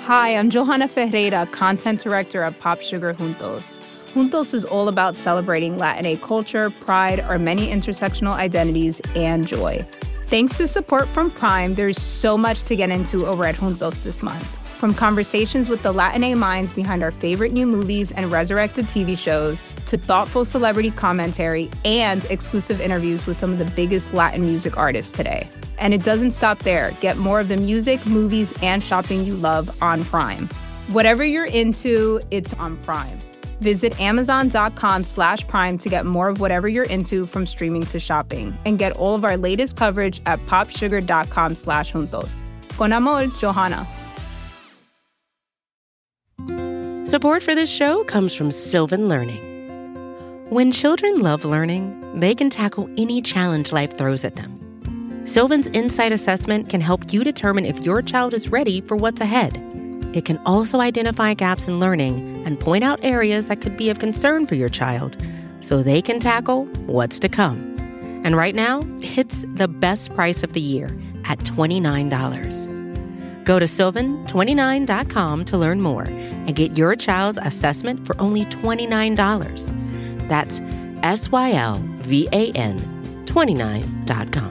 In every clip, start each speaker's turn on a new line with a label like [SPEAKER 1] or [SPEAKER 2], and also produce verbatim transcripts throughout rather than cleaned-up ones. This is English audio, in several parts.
[SPEAKER 1] Hi, I'm Johanna Ferreira, content director at Pop Sugar Juntos. Juntos is all about celebrating Latinx culture, pride, our many intersectional identities, and joy. Thanks to support from Prime, there's so much to get into over at Juntos this month. From conversations with the Latinx minds behind our favorite new movies and resurrected T V shows, to thoughtful celebrity commentary and exclusive interviews with some of the biggest Latin music artists today. And it doesn't stop there. Get more of the music, movies, and shopping you love on Prime. Whatever you're into, it's on Prime. Visit amazon.com slash prime to get more of whatever you're into, from streaming to shopping. And get all of our latest coverage at popsugar.com slash juntos. Con amor, Johanna.
[SPEAKER 2] Support for this show comes from Sylvan Learning. When children love learning, they can tackle any challenge life throws at them. Sylvan's Insight Assessment can help you determine if your child is ready for what's ahead. It can also identify gaps in learning and point out areas that could be of concern for your child so they can tackle what's to come. And right now, it's the best price of the year at twenty-nine dollars. Go to sylvan twenty-nine dot com to learn more and get your child's assessment for only twenty-nine dollars. That's S Y L V A N twenty-nine dot com.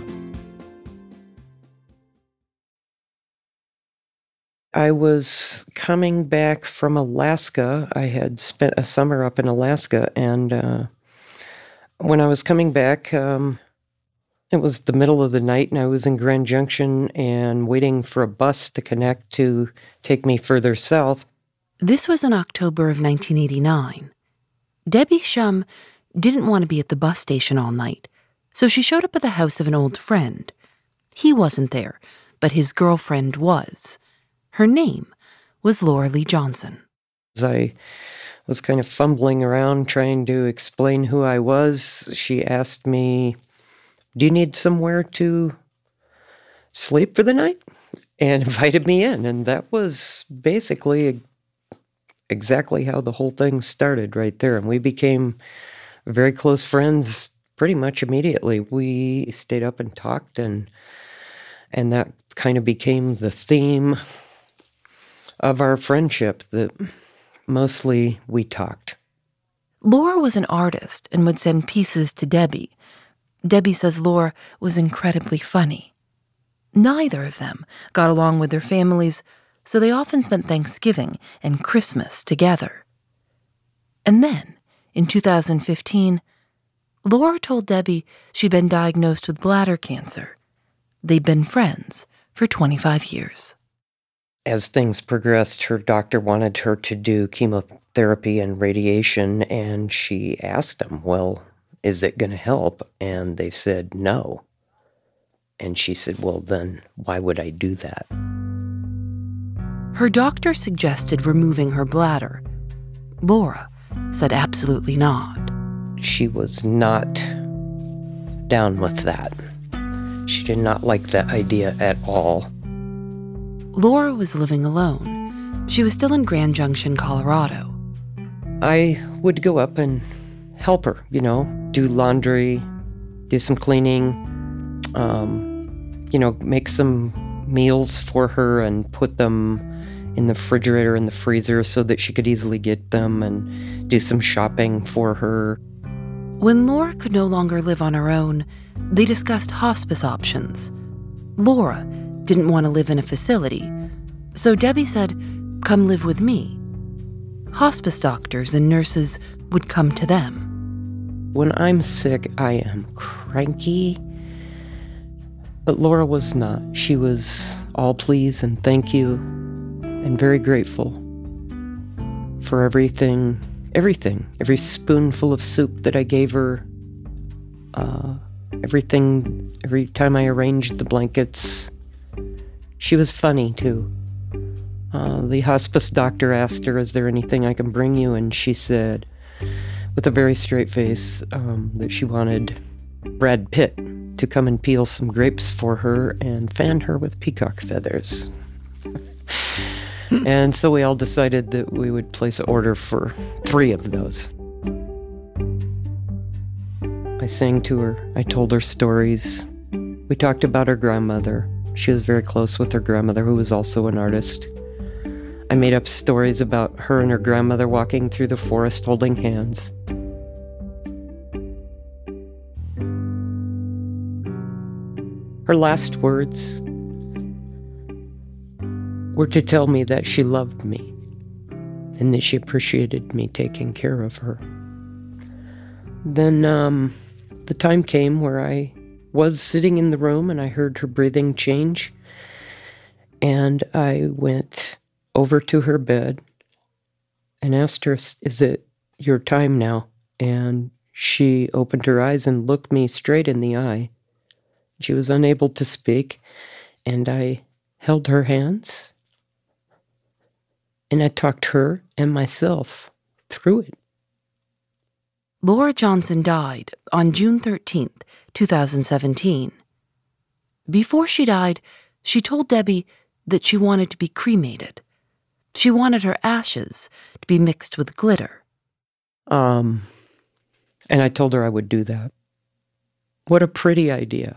[SPEAKER 3] I was coming back from Alaska. I had spent a summer up in Alaska, and uh, when I was coming back, um, it was the middle of the night, and I was in Grand Junction and waiting for a bus to connect to take me further south.
[SPEAKER 4] This was in October of nineteen eighty-nine. Debbie Shum didn't want to be at the bus station all night, so she showed up at the house of an old friend. He wasn't there, but his girlfriend was. Her name was Laura Lee Johnson.
[SPEAKER 3] As I was kind of fumbling around trying to explain who I was, she asked me, "Do you need somewhere to sleep for the night?" And invited me in. And that was basically exactly how the whole thing started right there. And we became very close friends pretty much immediately. We stayed up and talked, and and that kind of became the theme of our friendship, that mostly we talked.
[SPEAKER 4] Laura was an artist and would send pieces to Debbie. Debbie says Laura was incredibly funny. Neither of them got along with their families, so they often spent Thanksgiving and Christmas together. And then, in two thousand fifteen, Laura told Debbie she'd been diagnosed with bladder cancer. They'd been friends for twenty-five years.
[SPEAKER 3] As things progressed, her doctor wanted her to do chemotherapy and radiation, and she asked them, "Well, is it going to help?" And they said no. And she said, "Well, then why would I do that?"
[SPEAKER 4] Her doctor suggested removing her bladder. Laura said absolutely not.
[SPEAKER 3] She was not down with that. She did not like that idea at all.
[SPEAKER 4] Laura was living alone. She was still in Grand Junction, Colorado.
[SPEAKER 3] I would go up and help her, you know, do laundry, do some cleaning, um, you know, make some meals for her and put them in the refrigerator and the freezer so that she could easily get them, and do some shopping for her.
[SPEAKER 4] When Laura could no longer live on her own, they discussed hospice options. Laura didn't want to live in a facility, so Debbie said, "Come live with me." Hospice doctors and nurses would come to them.
[SPEAKER 3] When I'm sick, I am cranky, but Laura was not. She was all please and thank you, and very grateful for everything, everything, every spoonful of soup that I gave her, uh, everything, every time I arranged the blankets. She was funny, too. Uh, the hospice doctor asked her, "Is there anything I can bring you?" And she said, with a very straight face, um, that she wanted Brad Pitt to come and peel some grapes for her and fan her with peacock feathers. And so we all decided that we would place an order for three of those. I sang to her. I told her stories. We talked about her grandmother. She was very close with her grandmother, who was also an artist. I made up stories about her and her grandmother walking through the forest holding hands. Her last words were to tell me that she loved me and that she appreciated me taking care of her. Then um, the time came where I was sitting in the room and I heard her breathing change. And I went over to her bed and asked her, "Is it your time now?" And she opened her eyes and looked me straight in the eye. She was unable to speak, and I held her hands, and I talked her and myself through it.
[SPEAKER 4] Laura Johnson died on June thirteenth, two thousand seventeen. Before she died, she told Debbie that she wanted to be cremated. She wanted her ashes to be mixed with glitter.
[SPEAKER 3] Um, and I told her I would do that. What a pretty idea.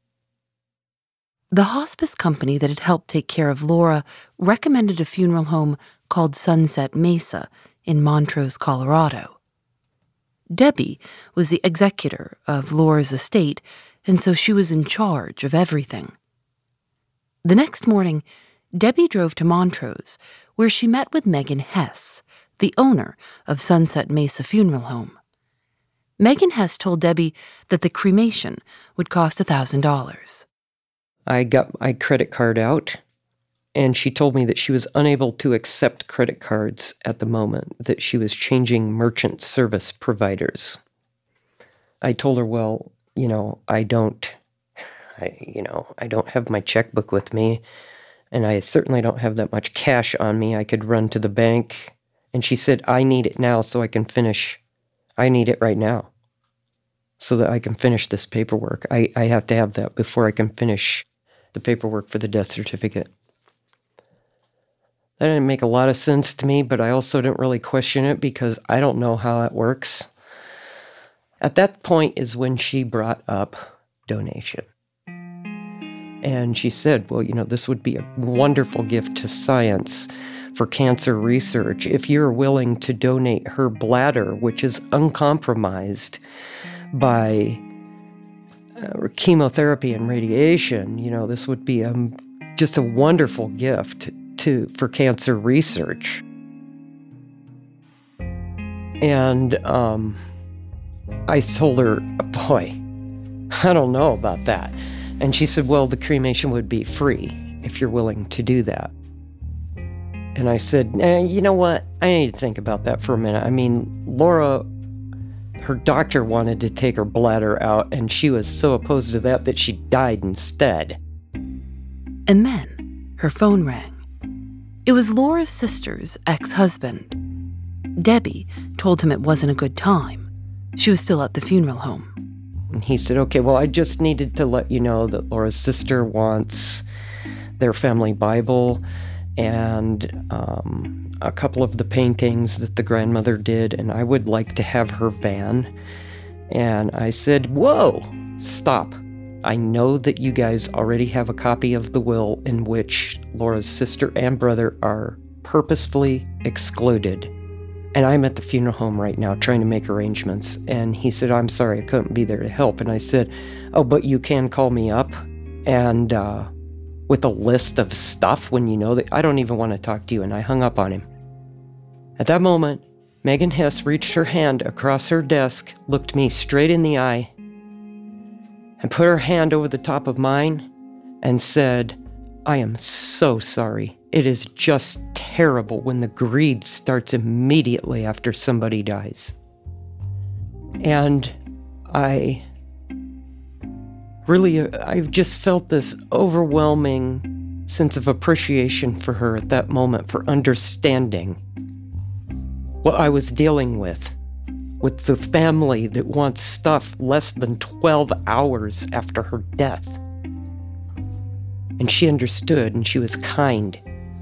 [SPEAKER 4] The hospice company that had helped take care of Laura recommended a funeral home called Sunset Mesa in Montrose, Colorado. Debbie was the executor of Laura's estate, and so she was in charge of everything. The next morning, Debbie drove to Montrose, where she met with Megan Hess, the owner of Sunset Mesa Funeral Home. Megan Hess told Debbie that the cremation would cost one thousand dollars.
[SPEAKER 3] I got my credit card out, and she told me that she was unable to accept credit cards at the moment, that she was changing merchant service providers. I told her, well, you know, I don't, I, you know, I don't have my checkbook with me, and I certainly don't have that much cash on me. I could run to the bank. And she said, I need it now so I can finish. I need it right now so that I can finish this paperwork. I, I have to have that before I can finish the paperwork for the death certificate. That didn't make a lot of sense to me, but I also didn't really question it because I don't know how it works. At that point is when she brought up donation. And she said, well, you know, this would be a wonderful gift to science for cancer research if you're willing to donate her bladder, which is uncompromised by uh, chemotherapy and radiation. You know, this would be a, just a wonderful gift to for cancer research. And um, I told her, boy, I don't know about that. And she said, well, the cremation would be free if you're willing to do that. And I said, eh, you know what? I need to think about that for a minute. I mean, Laura, her doctor wanted to take her bladder out, and she was so opposed to that that she died instead.
[SPEAKER 4] And then her phone rang. It was Laura's sister's ex-husband. Debbie told him it wasn't a good time. She was still at the funeral home.
[SPEAKER 3] And he said, okay, well, I just needed to let you know that Laura's sister wants their family Bible and um, a couple of the paintings that the grandmother did, and I would like to have her van. And I said, whoa, stop. I know that you guys already have a copy of the will in which Laura's sister and brother are purposefully excluded. And I'm at the funeral home right now trying to make arrangements. And he said, I'm sorry, I couldn't be there to help. And I said, oh, but you can call me up and uh, with a list of stuff when you know that I don't even want to talk to you. And I hung up on him. At that moment, Megan Hess reached her hand across her desk, looked me straight in the eye, and put her hand over the top of mine and said, I am so sorry. It is just terrible when the greed starts immediately after somebody dies. And I really, I've just felt this overwhelming sense of appreciation for her at that moment, for understanding what I was dealing with, with the family that wants stuff less than twelve hours after her death. And she understood, and she was kind.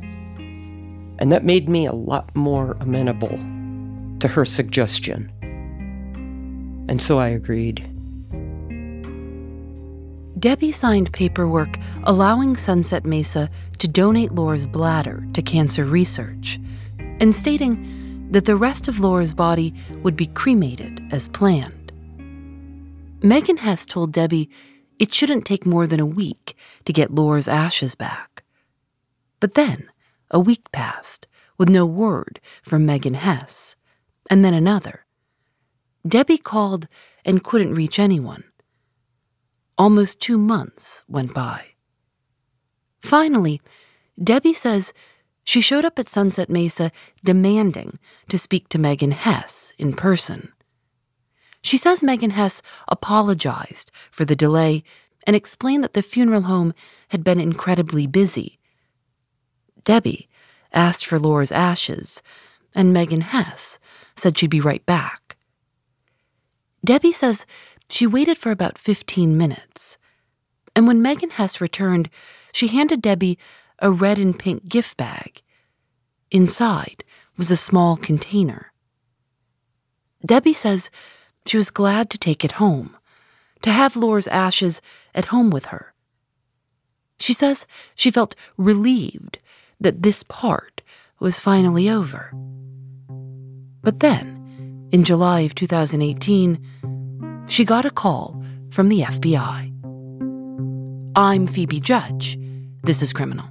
[SPEAKER 3] And that made me a lot more amenable to her suggestion. And so I agreed.
[SPEAKER 4] Debbie signed paperwork allowing Sunset Mesa to donate Laura's bladder to cancer research and stating that the rest of Laura's body would be cremated as planned. Megan Hess told Debbie it shouldn't take more than a week to get Laura's ashes back. But then, a week passed with no word from Megan Hess, and then another. Debbie called and couldn't reach anyone. Almost two months went by. Finally, Debbie says she showed up at Sunset Mesa demanding to speak to Megan Hess in person. She says Megan Hess apologized for the delay and explained that the funeral home had been incredibly busy. Debbie asked for Laura's ashes, and Megan Hess said she'd be right back. Debbie says she waited for about fifteen minutes, and when Megan Hess returned, she handed Debbie a red and pink gift bag. Inside was a small container. Debbie says she was glad to take it home, to have Laura's ashes at home with her. She says she felt relieved that this part was finally over. But then, in July of two thousand eighteen, she got a call from the F B I. I'm Phoebe Judge. This is Criminal.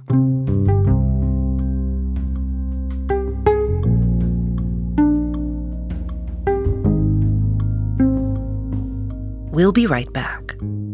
[SPEAKER 4] We'll be right back.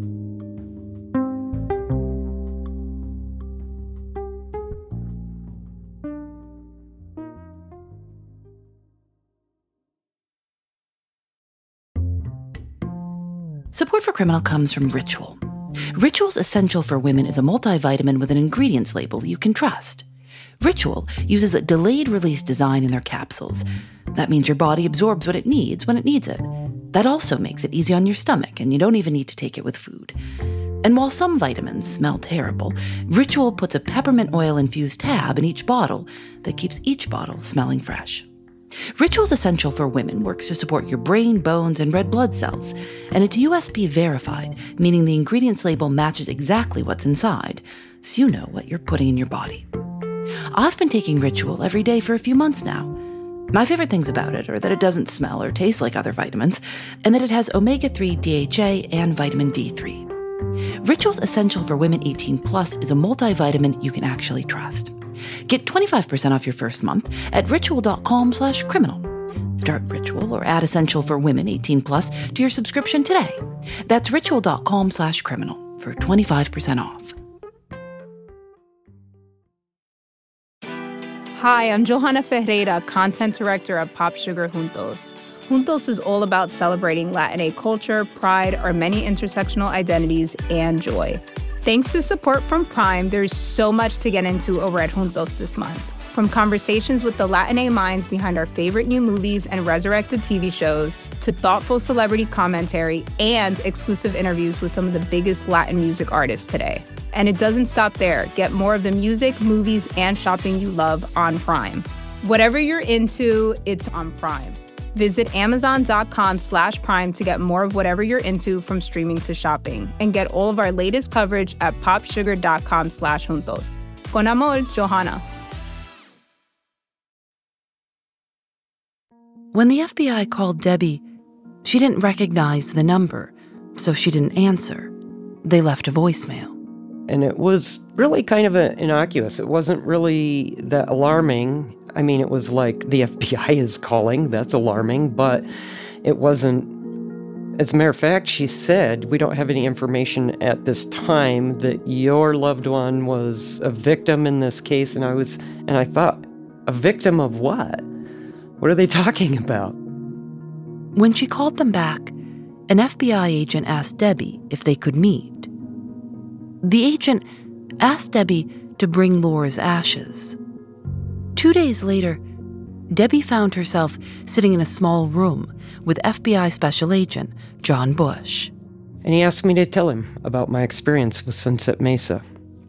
[SPEAKER 4] Support for Criminal comes from Ritual. Ritual's Essential for Women is a multivitamin with an ingredients label you can trust. Ritual uses a delayed-release design in their capsules. That means your body absorbs what it needs when it needs it. That also makes it easy on your stomach, and you don't even need to take it with food. And while some vitamins smell terrible, Ritual puts a peppermint oil-infused tab in each bottle that keeps each bottle smelling fresh. Ritual's Essential for Women works to support your brain, bones, and red blood cells, and it's U S P verified, meaning the ingredients label matches exactly what's inside, so you know what you're putting in your body. I've been taking Ritual every day for a few months now. My favorite things about it are that it doesn't smell or taste like other vitamins, and that it has omega three D H A and vitamin D three. Ritual's Essential for Women eighteen plus is a multivitamin you can actually trust. Get twenty-five percent off your first month at ritual.com slash criminal. Start Ritual or add Essential for Women eighteen plus to your subscription today. That's ritual.com slash criminal for twenty-five percent off.
[SPEAKER 1] Hi, I'm Johanna Ferreira, Content Director at Pop Sugar Juntos. Juntos is all about celebrating Latin culture, pride, our many intersectional identities, and joy. Thanks to support from Prime, there's so much to get into over at Juntos this month. From conversations with the Latin minds behind our favorite new movies and resurrected T V shows, to thoughtful celebrity commentary and exclusive interviews with some of the biggest Latin music artists today. And it doesn't stop there. Get more of the music, movies, and shopping you love on Prime. Whatever you're into, it's on Prime. Visit amazon.com slash prime to get more of whatever you're into, from streaming to shopping. And get all of our latest coverage at popsugar.com slash juntos. Con amor, Johanna.
[SPEAKER 4] When the F B I called Debbie, she didn't recognize the number, so she didn't answer. They left a voicemail.
[SPEAKER 3] And it was really kind of a, innocuous. It wasn't really that alarming. I mean, it was like the F B I is calling. That's alarming. But it wasn't. As a matter of fact, she said, we don't have any information at this time that your loved one was a victim in this case. And I was, and I thought, a victim of what? What are they talking about?
[SPEAKER 4] When she called them back, an F B I agent asked Debbie if they could meet. The agent asked Debbie to bring Laura's ashes. Two days later, Debbie found herself sitting in a small room with F B I Special Agent John Bush.
[SPEAKER 3] And he asked me to tell him about my experience with Sunset Mesa.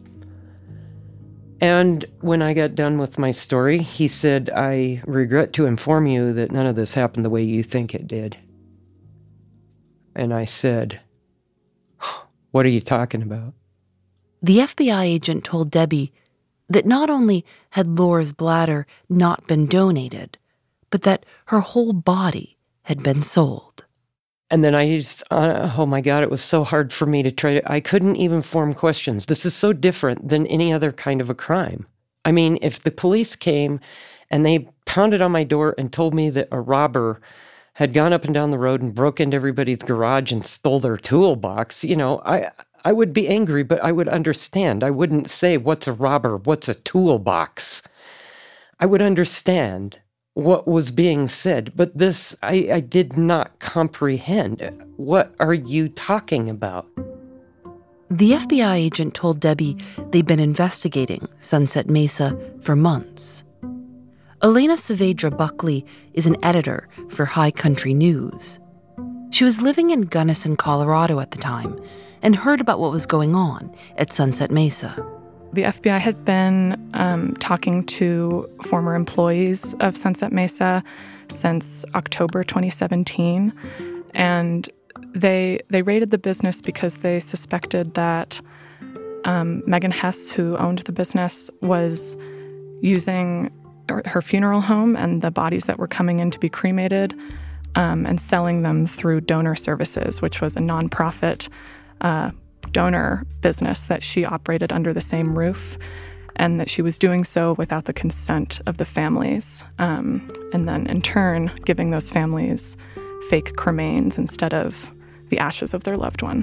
[SPEAKER 3] And when I got done with my story, he said, I regret to inform you that none of this happened the way you think it did. And I said, What are you talking about?
[SPEAKER 4] The F B I agent told Debbie that not only had Laura's bladder not been donated, but that her whole body had been sold.
[SPEAKER 3] And then I just, uh, oh my God, it was so hard for me to try to, I couldn't even form questions. This is so different than any other kind of a crime. I mean, if the police came and they pounded on my door and told me that a robber had gone up and down the road and broke into everybody's garage and stole their toolbox, you know, I I would be angry, but I would understand. I wouldn't say, what's a robber? What's a toolbox? I would understand what was being said, but this, I, I did not comprehend. What are you talking about?
[SPEAKER 4] The F B I agent told Debbie they'd been investigating Sunset Mesa for months. Elena Saavedra Buckley is an editor for High Country News. She was living in Gunnison, Colorado at the time, and heard about what was going on at Sunset Mesa.
[SPEAKER 5] The F B I had been um, talking to former employees of Sunset Mesa since October twenty seventeen, and they they raided the business because they suspected that um, Megan Hess, who owned the business, was using her funeral home and the bodies that were coming in to be cremated um, and selling them through Donor Services, which was a nonprofit uh, donor business that she operated under the same roof, and that she was doing so without the consent of the families, um, and then in turn giving those families fake cremains instead of the ashes of their loved one.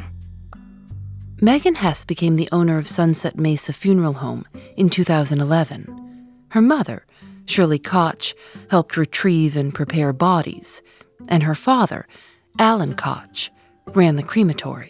[SPEAKER 4] Megan Hess became the owner of Sunset Mesa Funeral Home in two thousand eleven. Her mother, Shirley Koch, helped retrieve and prepare bodies, and her father, Alan Koch, ran the crematory.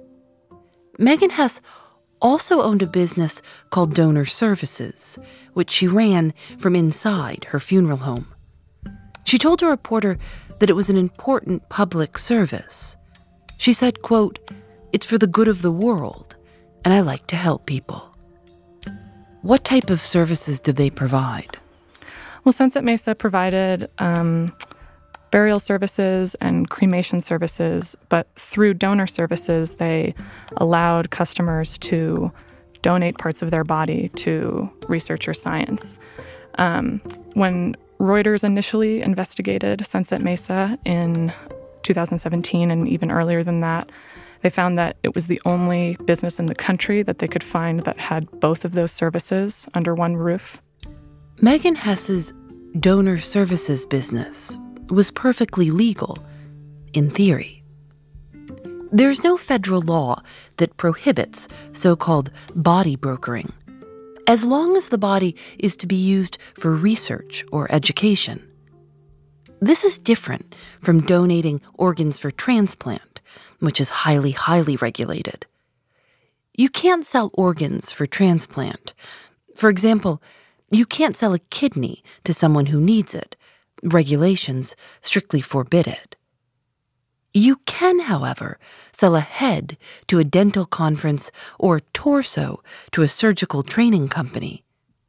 [SPEAKER 4] Megan Hess also owned a business called Donor Services, which she ran from inside her funeral home. She told a reporter that it was an important public service. She said, quote, "It's for the good of the world, and I like to help people." What type of services did they provide?
[SPEAKER 5] Well, Sunset Mesa provided um, burial services and cremation services, but through Donor Services, they allowed customers to donate parts of their body to research or science. Um, when Reuters initially investigated Sunset Mesa in two thousand seventeen and even earlier than that, they found that it was the only business in the country that they could find that had both of those services under one roof.
[SPEAKER 4] Megan Hess's Donor Services business was perfectly legal, in theory. There's no federal law that prohibits so-called body brokering, as long as the body is to be used for research or education. This is different from donating organs for transplant, which is highly, highly regulated. You can't sell organs for transplant. For example, you can't sell a kidney to someone who needs it. Regulations strictly forbid it. You can, however, sell a head to a dental conference or torso to a surgical training company.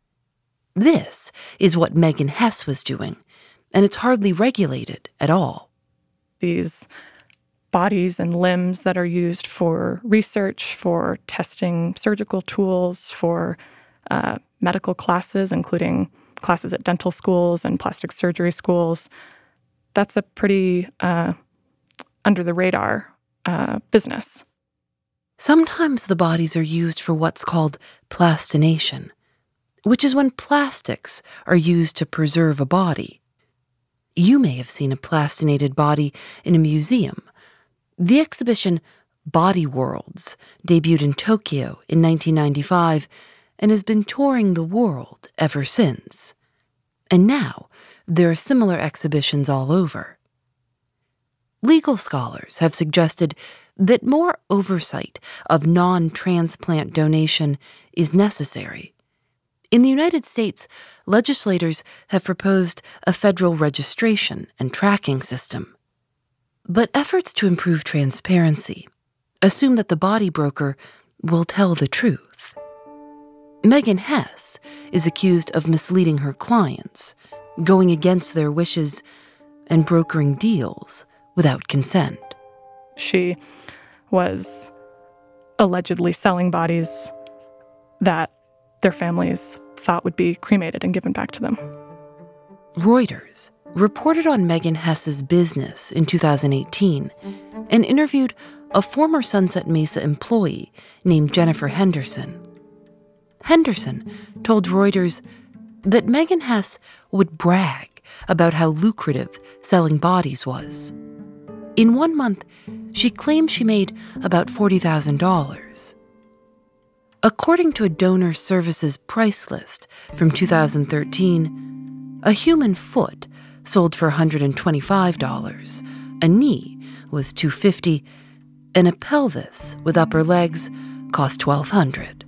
[SPEAKER 4] This is what Megan Hess was doing, and it's hardly regulated at all.
[SPEAKER 5] These bodies and limbs that are used for research, for testing surgical tools, for uh, medical classes, including classes at dental schools and plastic surgery schools, that's a pretty uh, under-the-radar uh, business.
[SPEAKER 4] Sometimes the bodies are used for what's called plastination, which is when plastics are used to preserve a body. You may have seen a plastinated body in a museum. The exhibition Body Worlds debuted in Tokyo in nineteen ninety-five and has been touring the world ever since. And now, there are similar exhibitions all over. Legal scholars have suggested that more oversight of non-transplant donation is necessary. In the United States, legislators have proposed a federal registration and tracking system. But efforts to improve transparency assume that the body broker will tell the truth. Megan Hess is accused of misleading her clients, going against their wishes, and brokering deals without consent.
[SPEAKER 5] She was allegedly selling bodies that their families thought would be cremated and given back to them.
[SPEAKER 4] Reuters reported on Megan Hess's business in two thousand eighteen and interviewed a former Sunset Mesa employee named Jennifer Henderson. Henderson told Reuters that Megan Hess would brag about how lucrative selling bodies was. In one month, she claimed she made about forty thousand dollars. According to a donor services price list from two thousand thirteen, a human foot sold for one hundred twenty-five dollars, a knee was two hundred fifty dollars, and a pelvis with upper legs cost twelve hundred dollars.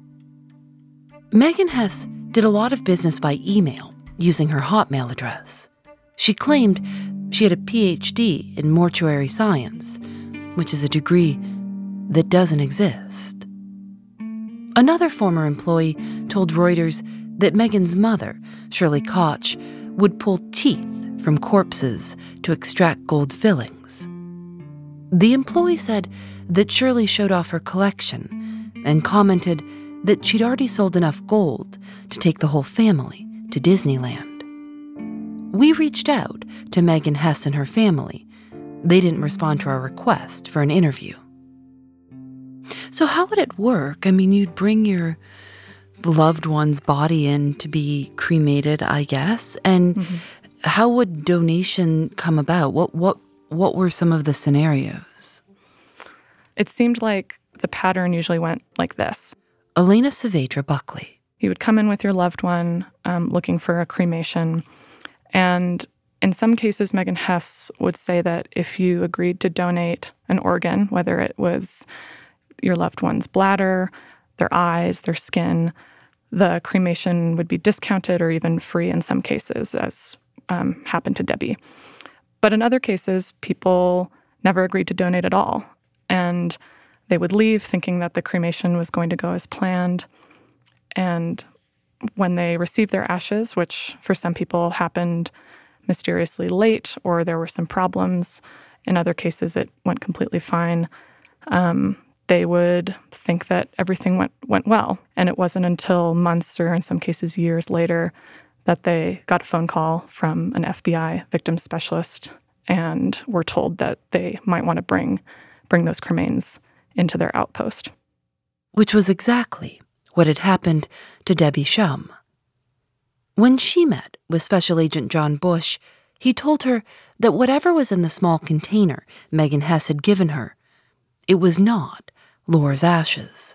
[SPEAKER 4] Megan Hess did a lot of business by email using her Hotmail address. She claimed she had a P H D in mortuary science, which is a degree that doesn't exist. Another former employee told Reuters that Megan's mother, Shirley Koch, would pull teeth from corpses to extract gold fillings. The employee said that Shirley showed off her collection and commented that she'd already sold enough gold to take the whole family to Disneyland. We reached out to Megan Hess and her family. They didn't respond to our request for an interview. So how would it work? I mean, you'd bring your loved one's body in to be cremated, I guess. And mm-hmm. how would donation come about? What what what were some of the scenarios?
[SPEAKER 5] It seemed like the pattern usually went like this.
[SPEAKER 4] Elena Saavedra Buckley.
[SPEAKER 5] You would come in with your loved one um, looking for a cremation. And in some cases, Megan Hess would say that if you agreed to donate an organ, whether it was your loved one's bladder, their eyes, their skin, the cremation would be discounted or even free in some cases, as um, happened to Debbie. But in other cases, people never agreed to donate at all. And they would leave thinking that the cremation was going to go as planned. And when they received their ashes, which for some people happened mysteriously late or there were some problems, in other cases it went completely fine, um, they would think that everything went, went well. And it wasn't until months or in some cases years later that they got a phone call from an F B I victim specialist and were told that they might want to bring, bring those cremains into their outpost.
[SPEAKER 4] Which was exactly what had happened to Debbie Shum. When she met with Special Agent John Bush, he told her that whatever was in the small container Megan Hess had given her, it was not Laura's ashes.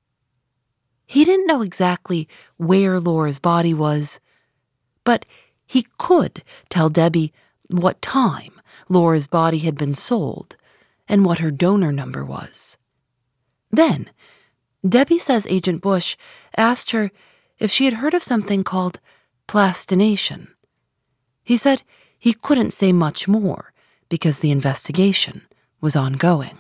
[SPEAKER 4] He didn't know exactly where Laura's body was, but he could tell Debbie what time Laura's body had been sold and what her donor number was. Then, Debbie says Agent Bush asked her if she had heard of something called plastination. He said he couldn't say much more because the investigation was ongoing.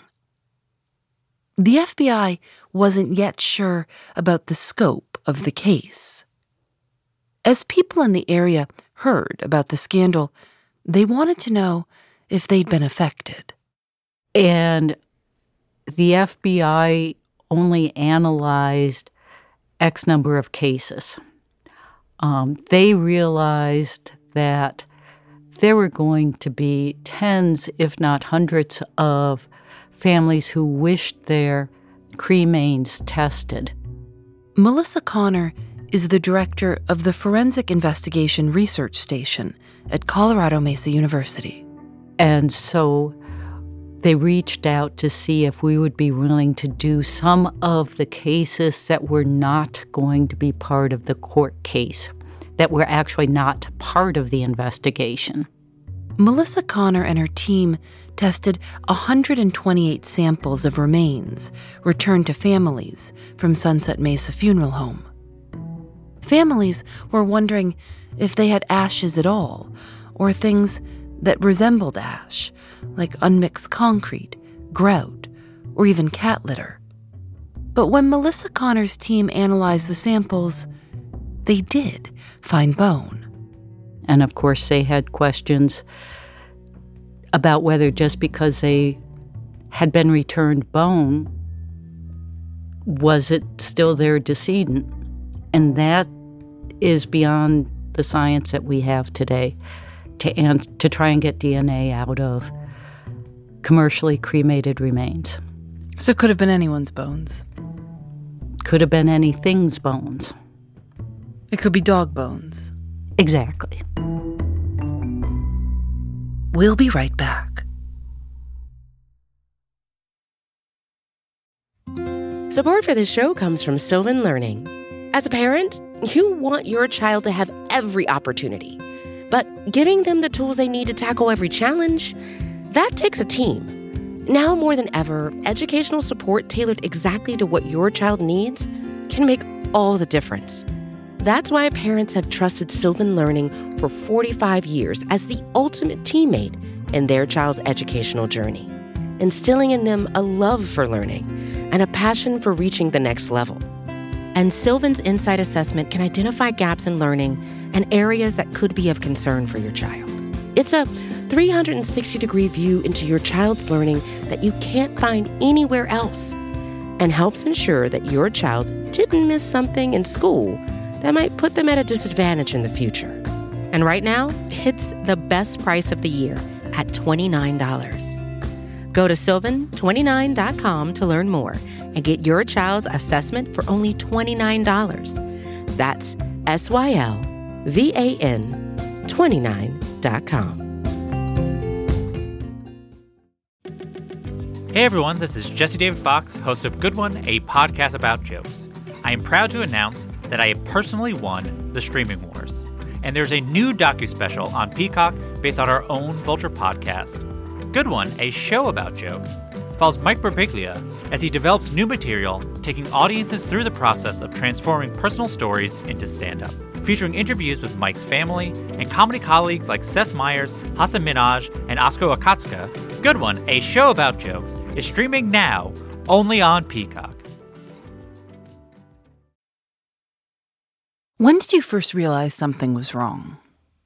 [SPEAKER 4] The F B I wasn't yet sure about the scope of the case. As people in the area heard about the scandal, they wanted to know if they'd been affected.
[SPEAKER 6] And the F B I only analyzed X number of cases. Um, they realized that there were going to be tens, if not hundreds, of families who wished their cremains tested.
[SPEAKER 4] Melissa Connor is the director of the Forensic Investigation Research Station at Colorado Mesa University.
[SPEAKER 6] And so they reached out to see if we would be willing to do some of the cases that were not going to be part of the court case, that were actually not part of the investigation.
[SPEAKER 4] Melissa Connor and her team tested one hundred twenty-eight samples of remains returned to families from Sunset Mesa Funeral Home. Families were wondering if they had ashes at all, or things that resembled ash, like unmixed concrete, grout, or even cat litter. But when Melissa Connor's team analyzed the samples, they did find bone.
[SPEAKER 6] And of course, they had questions about whether just because they had been returned bone, was it still their decedent? And that is beyond the science that we have today to, and, to try and get D N A out of commercially cremated remains.
[SPEAKER 4] So it could have been anyone's bones.
[SPEAKER 6] Could have been anything's bones.
[SPEAKER 4] It could be dog bones.
[SPEAKER 6] Exactly.
[SPEAKER 4] We'll be right back.
[SPEAKER 2] Support for this show comes from Sylvan Learning. As a parent, you want your child to have every opportunity, but giving them the tools they need to tackle every challenge, that takes a team. Now more than ever, educational support tailored exactly to what your child needs can make all the difference. That's why parents have trusted Sylvan Learning for forty-five years as the ultimate teammate in their child's educational journey, instilling in them a love for learning and a passion for reaching the next level. And Sylvan's Insight Assessment can identify gaps in learning and areas that could be of concern for your child. It's a three hundred sixty degree view into your child's learning that you can't find anywhere else, and helps ensure that your child didn't miss something in school that might put them at a disadvantage in the future. And right now, it's the best price of the year at twenty-nine dollars. Go to sylvan twenty-nine dot com to learn more and get your child's assessment for only twenty-nine dollars. That's S Y L V A N twenty-nine dot com.
[SPEAKER 7] Hey everyone, this is Jesse David Fox, host of Good One, a podcast about jokes. I am proud to announce that I have personally won the Streaming Wars. And there's a new docu-special on Peacock based on our own Vulture podcast. Good One, a show about jokes, follows Mike Birbiglia as he develops new material, taking audiences through the process of transforming personal stories into stand-up. Featuring interviews with Mike's family and comedy colleagues like Seth Meyers, Hasan Minhaj, and Asko Akatsuka, Good One, a show about jokes, is streaming now only on Peacock.
[SPEAKER 4] When did you first realize something was wrong?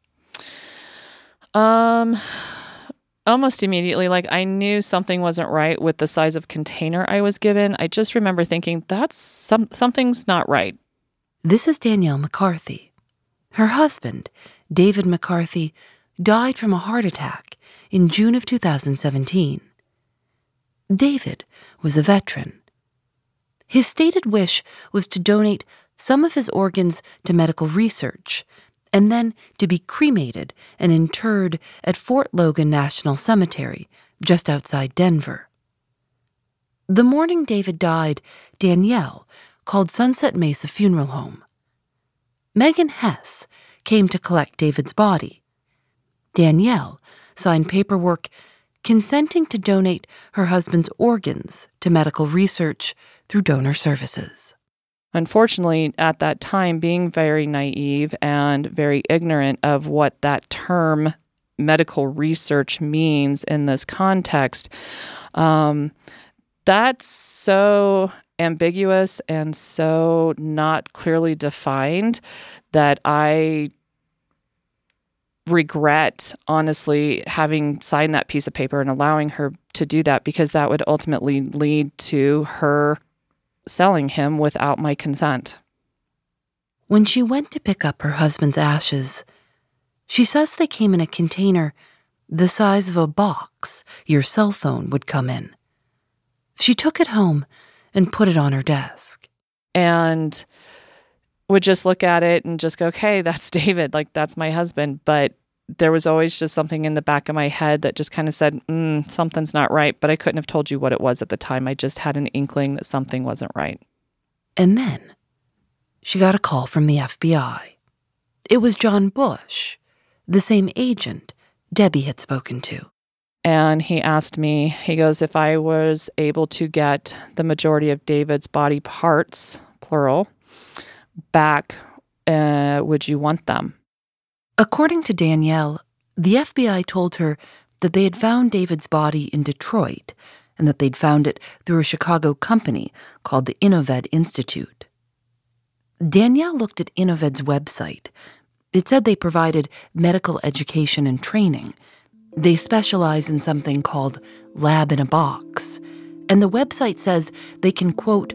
[SPEAKER 5] Um, almost immediately. Like, I knew something wasn't right with the size of container I was given. I just remember thinking, that's some something's not right.
[SPEAKER 4] This is Danielle McCarthy. Her husband, David McCarthy, died from a heart attack in June of two thousand seventeen. David was a veteran. His stated wish was to donate some of his organs to medical research, and then to be cremated and interred at Fort Logan National Cemetery, just outside Denver. The morning David died, Danielle called Sunset Mesa Funeral Home. Megan Hess came to collect David's body. Danielle signed paperwork consenting to donate her husband's organs to medical research through donor services.
[SPEAKER 5] Unfortunately, at that time, being very naive and very ignorant of what that term medical research means in this context, um, that's so ambiguous and so not clearly defined that I regret, honestly, having signed that piece of paper and allowing her to do that, because that would ultimately lead to her selling him without my consent.
[SPEAKER 4] When she went to pick up her husband's ashes, she says they came in a container the size of a box your cell phone would come in. She took it home and put it on her desk.
[SPEAKER 5] And would just look at it and just go, okay, that's David, like that's my husband. But there was always just something in the back of my head that just kind of said, mm, something's not right. But I couldn't have told you what it was at the time. I just had an inkling that something wasn't right.
[SPEAKER 4] And then she got a call from the F B I. It was John Bush, the same agent Debbie had spoken to.
[SPEAKER 5] And he asked me, he goes, if I was able to get the majority of David's body parts, plural, back, uh, would you want them?
[SPEAKER 4] According to Danielle, the F B I told her that they had found David's body in Detroit and that they'd found it through a Chicago company called the Innoved Institute. Danielle looked at Innoved's website. It said they provided medical education and training. They specialize in something called Lab in a Box, and the website says they can, quote,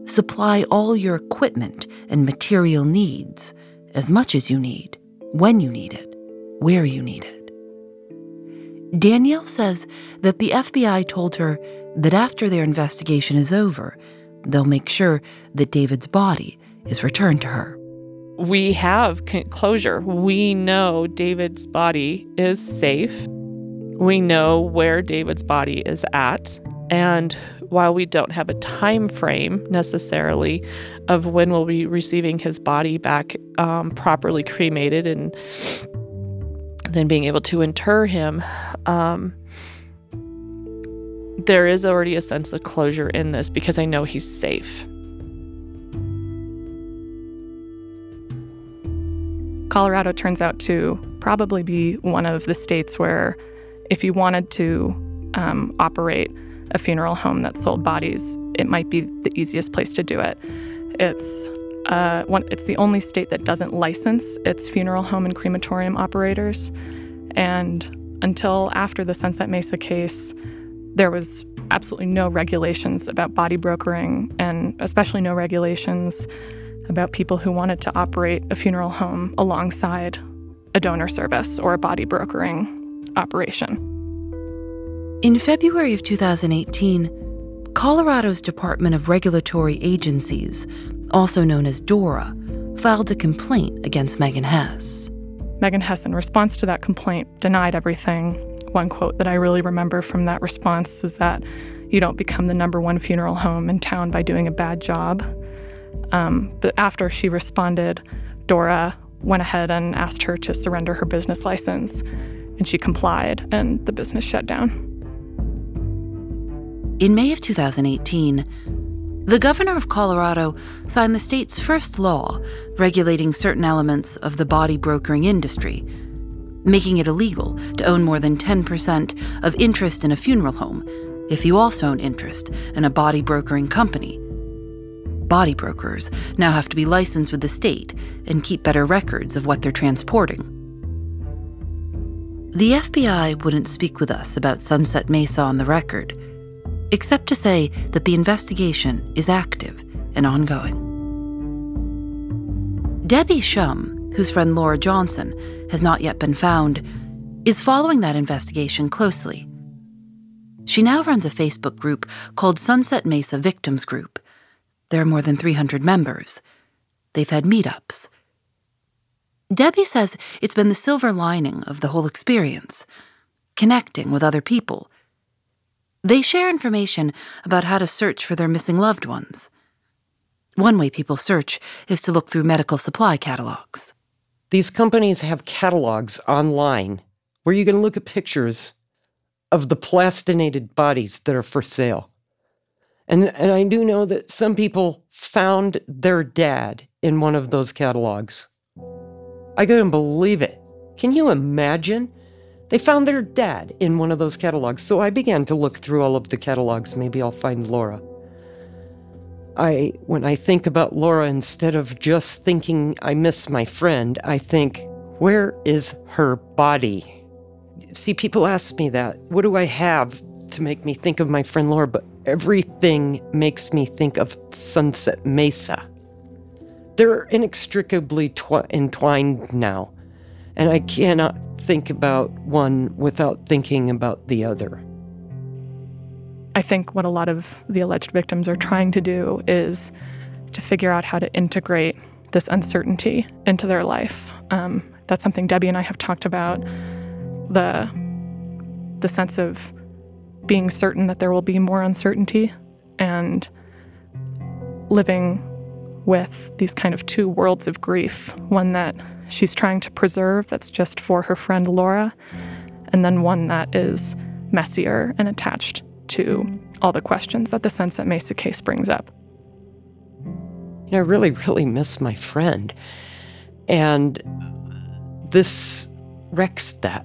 [SPEAKER 4] Supply all your equipment and material needs, as much as you need, when you need it, where you need it. Danielle says that the F B I told her that after their investigation is over, they'll make sure that David's body is returned to her.
[SPEAKER 8] We have closure. We know David's body is safe. We know where David's body is at. And while we don't have a time frame necessarily of when we'll be receiving his body back um, properly cremated and then being able to inter him, um, there is already a sense of closure in this because I know he's safe.
[SPEAKER 5] Colorado turns out to probably be one of the states where if you wanted to um, operate a funeral home that sold bodies, it might be the easiest place to do it. It's uh, one, it's the only state that doesn't license its funeral home and crematorium operators. And until after the Sunset Mesa case, there was absolutely no regulations about body brokering, and especially no regulations about people who wanted to operate a funeral home alongside a donor service or a body brokering operation.
[SPEAKER 4] In February of two thousand eighteen, Colorado's Department of Regulatory Agencies, also known as DORA, filed a complaint against Megan Hess.
[SPEAKER 5] Megan Hess, in response to that complaint, denied everything. One quote that I really remember from that response is that you don't become the number one funeral home in town by doing a bad job. Um, but after she responded, Dora went ahead and asked her to surrender her business license, and she complied, and the business shut down.
[SPEAKER 4] In May of two thousand eighteen, the governor of Colorado signed the state's first law regulating certain elements of the body brokering industry, making it illegal to own more than ten percent of interest in a funeral home if you also own interest in a body brokering company. Body brokers now have to be licensed with the state and keep better records of what they're transporting. The F B I wouldn't speak with us about Sunset Mesa on the record, except to say that the investigation is active and ongoing. Debbie Shum, whose friend Laura Johnson has not yet been found, is following that investigation closely. She now runs a Facebook group called Sunset Mesa Victims Group. There are more than three hundred members. They've had meetups. Debbie says it's been the silver lining of the whole experience, connecting with other people. They share information about how to search for their missing loved ones. One way people search is to look through medical supply catalogs.
[SPEAKER 3] These companies have catalogs online where you can look at pictures of the plastinated bodies that are for sale. And, and I do know that some people found their dad in one of those catalogs. I couldn't believe it. Can you imagine? They found their dad in one of those catalogs. So I began to look through all of the catalogs. Maybe I'll find Laura. I, when I think about Laura, instead of just thinking I miss my friend, I think, where is her body? See, people ask me that. What do I have to make me think of my friend Laura? But everything makes me think of Sunset Mesa. They're inextricably twi- entwined now, and I cannot think about one without thinking about the other.
[SPEAKER 5] I think what a lot of the alleged victims are trying to do is to figure out how to integrate this uncertainty into their life. Um, that's something Debbie and I have talked about, the the sense of being certain that there will be more uncertainty and living with these kind of two worlds of grief, one that she's trying to preserve that's just for her friend Laura, and then one that is messier and attached to all the questions that the Sunset Mesa case brings up.
[SPEAKER 3] You know, I really, really miss my friend, and this wrecks that.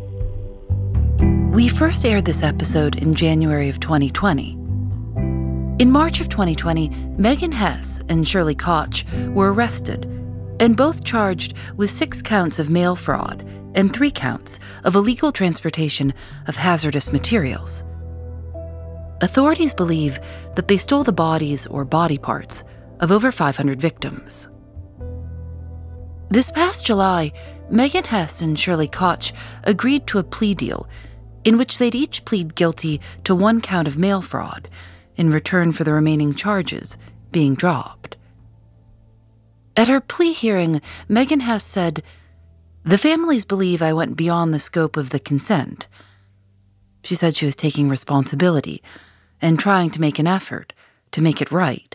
[SPEAKER 4] We first aired this episode in January of twenty twenty. In March of twenty twenty, Megan Hess and Shirley Koch were arrested and both charged with six counts of mail fraud and three counts of illegal transportation of hazardous materials. Authorities believe that they stole the bodies or body parts of over five hundred victims. This past July, Megan Hess and Shirley Koch agreed to a plea deal in which they'd each plead guilty to one count of mail fraud in return for the remaining charges being dropped. At her plea hearing, Megan Hess said, "The families believe I went beyond the scope of the consent." She said she was taking responsibility and trying to make an effort to make it right.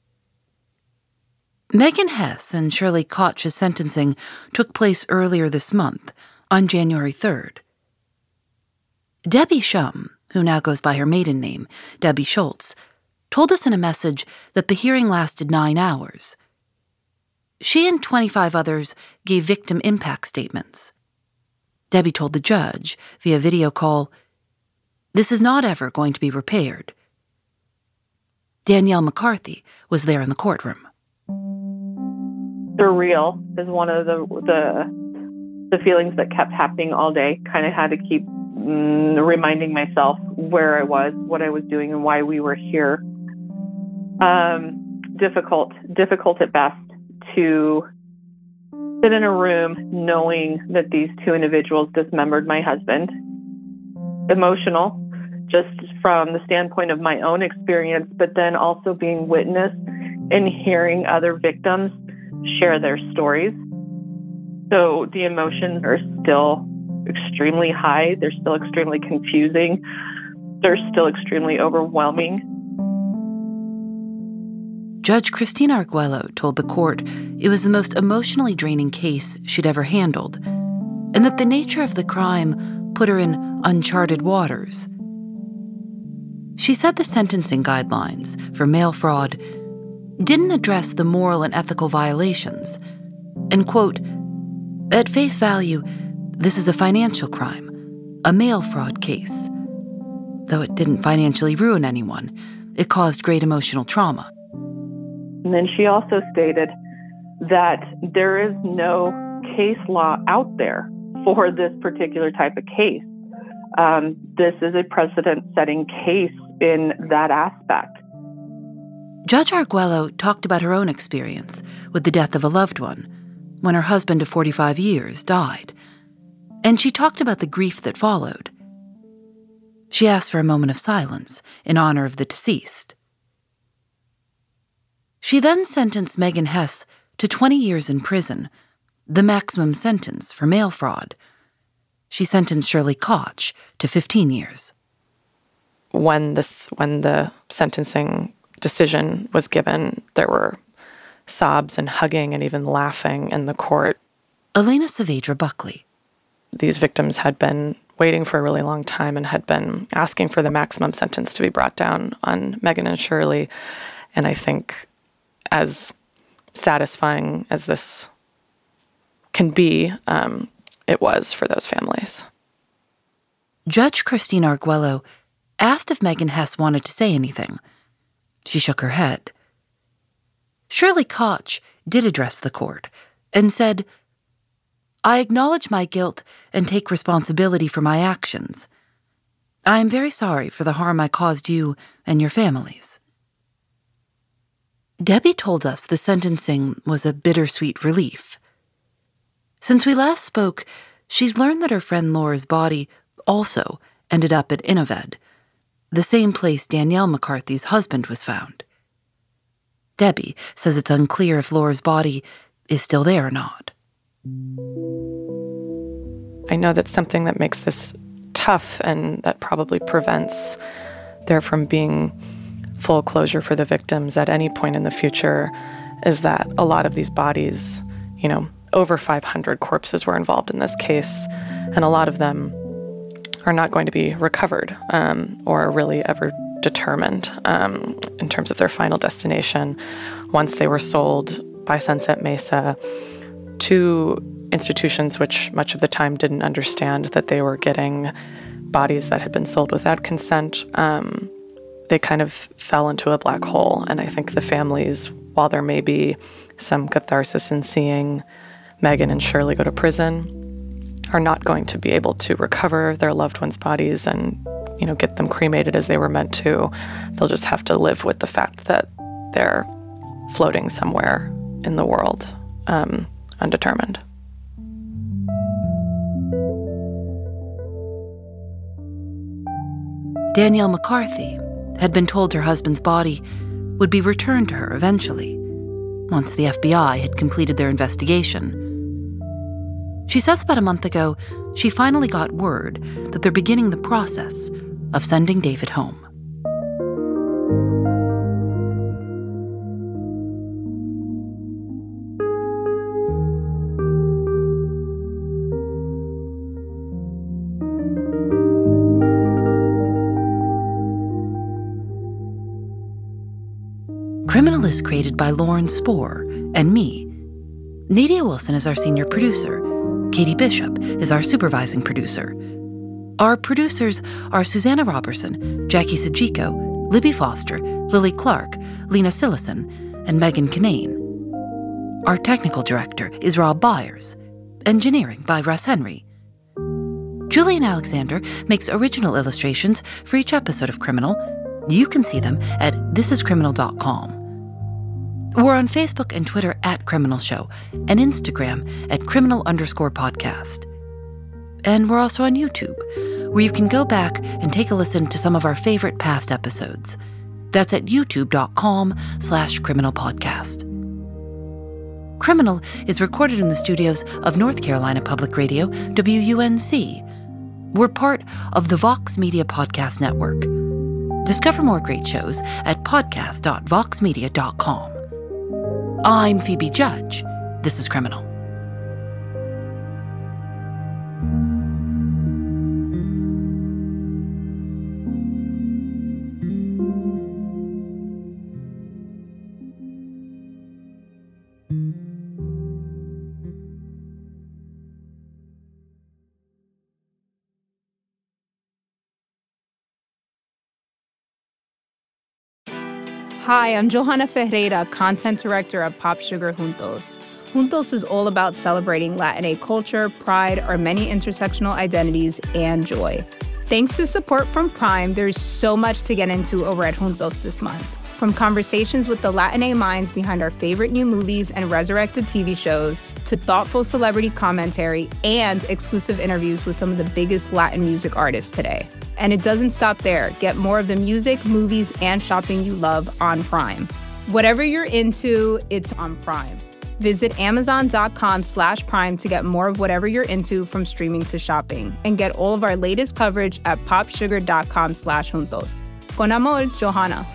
[SPEAKER 4] Megan Hess and Shirley Koch's sentencing took place earlier this month, on January third. Debbie Shum, who now goes by her maiden name, Debbie Schultz, told us in a message that the hearing lasted nine hours. She and twenty-five others gave victim impact statements. Debbie told the judge, via video call, "This is not ever going to be repaired." Danielle McCarthy was there in the courtroom.
[SPEAKER 9] Surreal is one of the the, the feelings that kept happening all day. Kind of had to keep mm, reminding myself where I was, what I was doing, and why we were here. Um, difficult, difficult at best to sit in a room knowing that these two individuals dismembered my husband. Emotional, just from the standpoint of my own experience, but then also being witness and hearing other victims share their stories. So the emotions are still extremely high. They're still extremely confusing. They're still extremely overwhelming.
[SPEAKER 4] Judge Christina Arguello told the court it was the most emotionally draining case she'd ever handled, and that the nature of the crime put her in uncharted waters. She said the sentencing guidelines for mail fraud didn't address the moral and ethical violations, and, quote, "At face value, this is a financial crime, a mail fraud case. Though it didn't financially ruin anyone, it caused great emotional trauma."
[SPEAKER 9] And then she also stated that there is no case law out there for this particular type of case. Um, this is a precedent-setting case in that aspect.
[SPEAKER 4] Judge Arguello talked about her own experience with the death of a loved one when her husband of forty-five years died, and she talked about the grief that followed. She asked for a moment of silence in honor of the deceased. She then sentenced Megan Hess to twenty years in prison, the maximum sentence for mail fraud. She sentenced Shirley Koch to fifteen years.
[SPEAKER 5] When this, when the sentencing decision was given, there were sobs and hugging and even laughing in the court.
[SPEAKER 4] Elena Saavedra Buckley.
[SPEAKER 5] These victims had been waiting for a really long time and had been asking for the maximum sentence to be brought down on Megan and Shirley. And I think as satisfying as this can be, um, it was for those families.
[SPEAKER 4] Judge Christina Arguello asked if Megan Hess wanted to say anything. She shook her head. Shirley Koch did address the court and said, "I acknowledge my guilt and take responsibility for my actions. I am very sorry for the harm I caused you and your families." Debbie told us the sentencing was a bittersweet relief. Since we last spoke, she's learned that her friend Laura's body also ended up at Innoved, the same place Danielle McCarthy's husband was found. Debbie says it's unclear if Laura's body is still there or not.
[SPEAKER 5] I know that's something that makes this tough and that probably prevents there from being full closure for the victims at any point in the future, is that a lot of these bodies, you know, over five hundred corpses were involved in this case, and a lot of them are not going to be recovered um, or really ever determined um, in terms of their final destination once they were sold by Sunset Mesa to institutions which much of the time didn't understand that they were getting bodies that had been sold without consent. Um, they kind of fell into a black hole. And I think the families, while there may be some catharsis in seeing Megan and Shirley go to prison, are not going to be able to recover their loved ones' bodies and, you know, get them cremated as they were meant to. They'll just have to live with the fact that they're floating somewhere in the world, um, undetermined.
[SPEAKER 4] Danielle McCarthy had been told her husband's body would be returned to her eventually, once the F B I had completed their investigation. She says about a month ago, she finally got word that they're beginning the process of sending David home. Criminal is created by Lauren Spohr and me. Nadia Wilson is our senior producer. Katie Bishop is our supervising producer. Our producers are Susanna Robertson, Jackie Sajiko, Libby Foster, Lily Clark, Lena Sillison, and Megan Kinane. Our technical director is Rob Byers. Engineering by Russ Henry. Julian Alexander makes original illustrations for each episode of Criminal. You can see them at this is criminal dot com. We're on Facebook and Twitter at Criminal Show and Instagram at criminal underscore podcast. And we're also on YouTube, where you can go back and take a listen to some of our favorite past episodes. That's at youtube.com slash criminal podcast. Criminal is recorded in the studios of North Carolina Public Radio, W U N C. We're part of the Vox Media Podcast Network. Discover more great shows at podcast dot vox media dot com. I'm Phoebe Judge. This is Criminal.
[SPEAKER 1] Hi, I'm Johanna Ferreira, Content Director at Pop Sugar Juntos. Juntos is all about celebrating Latinx culture, pride, our many intersectional identities, and joy. Thanks to support from Prime, there's so much to get into over at Juntos this month. From conversations with the Latinx minds behind our favorite new movies and resurrected T V shows, to thoughtful celebrity commentary and exclusive interviews with some of the biggest Latin music artists today. And it doesn't stop there. Get more of the music, movies, and shopping you love on Prime. Whatever you're into, it's on Prime. Visit amazon.com slash Prime to get more of whatever you're into, from streaming to shopping. And get all of our latest coverage at popsugar.com slash juntos. Con amor, Johanna.